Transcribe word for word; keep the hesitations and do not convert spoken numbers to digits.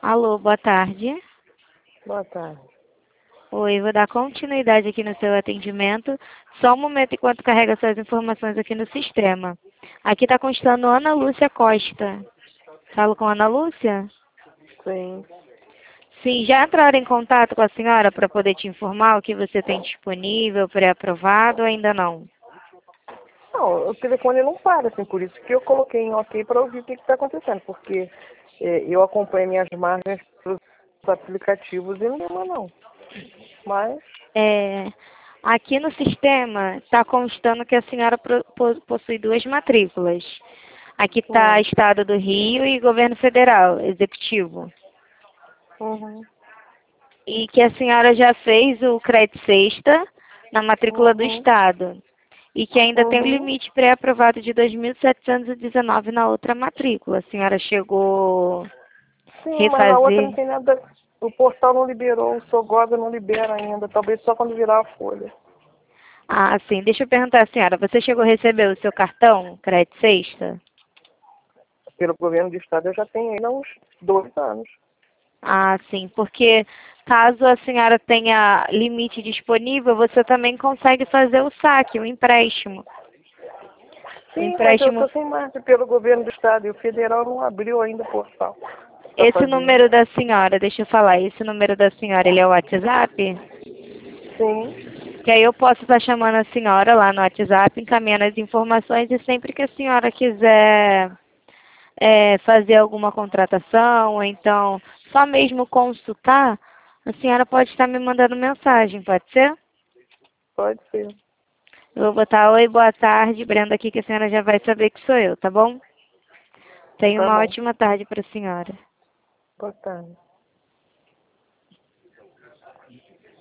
Alô, boa tarde. Boa tarde. Oi, vou dar continuidade aqui no seu atendimento. Só um momento enquanto carrega suas informações aqui no sistema. Aqui está constando Ana Lúcia Costa. Falo com Ana Lúcia? Sim. Sim, já entraram em contato com a senhora para poder te informar o que você tem disponível, pré-aprovado ou ainda não? Não, o telefone não para, assim, por isso que eu coloquei em ok para ouvir o que está acontecendo, porque é, eu acompanho minhas margens pelos aplicativos e não tem uma não. Mas, É, aqui no sistema está constando que a senhora pro- po- possui duas matrículas. Aqui está sim. Estado do Rio e Governo Federal, Executivo. Uhum. E que a senhora já fez o crédito sexta na matrícula do Uhum. Estado. E que ainda tem o Uhum. limite pré-aprovado de dois mil setecentos e dezenove na outra matrícula. A senhora chegou a Sim, mas a outra não refazer? tem nada. O portal não liberou, o Sogoda não libera ainda, talvez só quando virar a folha. Ah, sim. Deixa eu perguntar à senhora, você chegou a receber o seu cartão crédito sexta? Pelo governo do estado eu já tenho ainda uns dois anos. Ah, sim, porque caso a senhora tenha limite disponível, você também consegue fazer o saque, o empréstimo. O Sim, mas eu empréstimo, estou sem margem pelo governo do estado e o federal não abriu ainda o portal para esse fazer. número da senhora, deixa eu falar, esse número da senhora, ele é o WhatsApp? Sim. Que aí eu posso estar chamando a senhora lá no WhatsApp, encaminhando as informações e sempre que a senhora quiser é, fazer alguma contratação, ou então só mesmo consultar, a senhora pode estar me mandando mensagem, pode ser? Pode ser. Eu vou botar oi, boa tarde, Brenda aqui, que a senhora já vai saber que sou eu, tá bom? Tenha Tá uma bom. ótima tarde para a senhora. Boa tarde.